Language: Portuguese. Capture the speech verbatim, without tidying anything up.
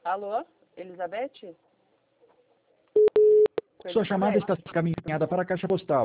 Alô, Elizabeth? Sua chamada está encaminhada para a caixa postal.